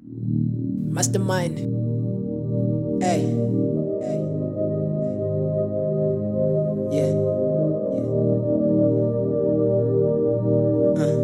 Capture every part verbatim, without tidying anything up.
Mastermind. Hey. Hey. Yeah. Yeah. Uh.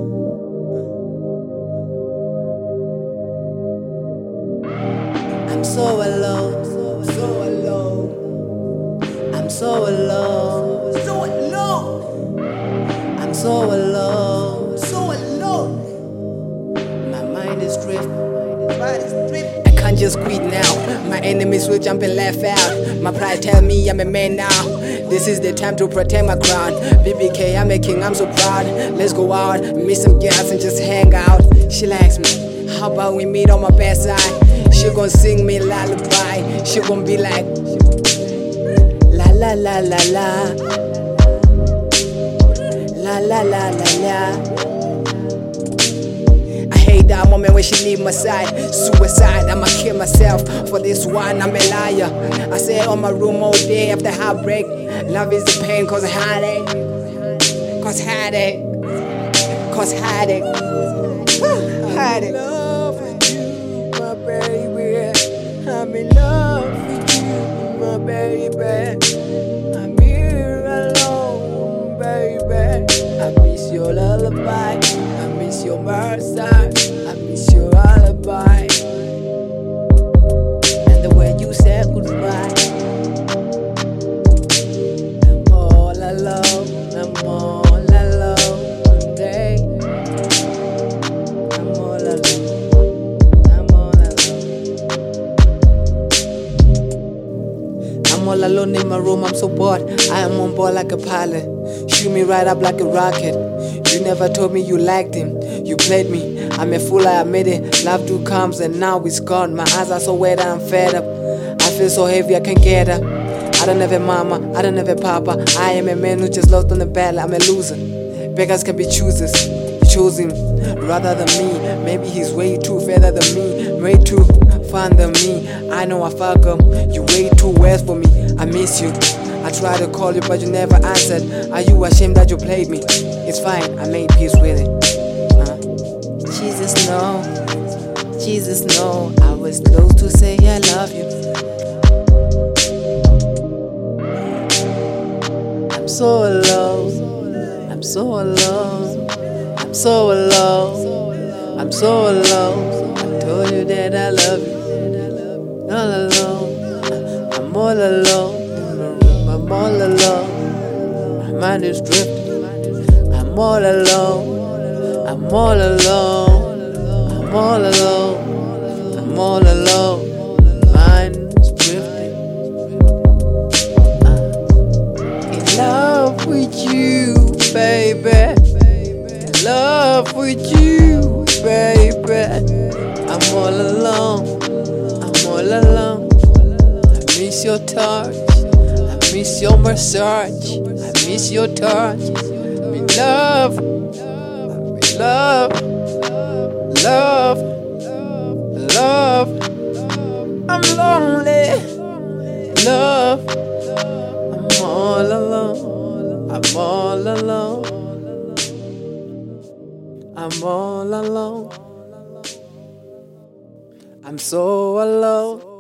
I'm so alone. So alone. I'm so alone. So alone. I'm so alone. So alone. My mind is drifting. I can't just quit now. My enemies will jump and laugh out. My pride tell me I'm a man now. This is the time to protect my crown. B B K, I'm a king, I'm so proud. Let's go out, meet some girls and just hang out. She likes me, how about we meet on my best side? She gon' sing me lullaby. She gon' be like la la la la la la la la la la. I hate that moment when she leave my side. Suicide, I'ma kill myself. For this one, I'm a liar. I stay on my room all day after heartbreak. Love is the pain, cause heartache. Cause heartache. Cause heartache. Heartache. I'm in love with you, my baby. I'm in love with you, my baby. I'm here alone, baby. I miss your lullaby. I miss your mercy. I miss your alibi. And the way you said goodbye. I'm all alone. I'm all alone today. I'm all alone. I'm all alone. I'm all alone in my room. I'm so bored. I am on board like a pilot. Shoot me right up like a rocket. You never told me you liked him. You played me. I'm a fool, I admit it. Love do comes and now it's gone. My eyes are so wet, I'm fed up. I feel so heavy, I can't get up. I don't have a mama, I don't have a papa. I am a man who just lost on the battle. I'm a loser. Beggars can be choosers. You chose him rather than me. Maybe he's way too further than me. Way too fun than me. I know I fuck him. You way too west for me. I miss you. I tried to call you but you never answered. Are you ashamed that you played me? It's fine, I made peace with it. uh. Jesus no, Jesus no. I was close to say I love you. I'm so alone, I'm so alone, I'm so alone, I'm so alone. I told you that I love you. All alone, I'm all alone. I'm all alone, my mind is drifting. I'm all alone, I'm all alone, I'm all alone, I'm all alone, my mind is drifting. uh, In love with you, baby. In love with you, baby. I'm all alone, I'm all alone. I miss your touch, I miss your massage, I miss your touch. I'm in love, I'm in love, love, love. I'm lonely, love. I'm all alone, I'm all alone, I'm all alone. I'm so alone.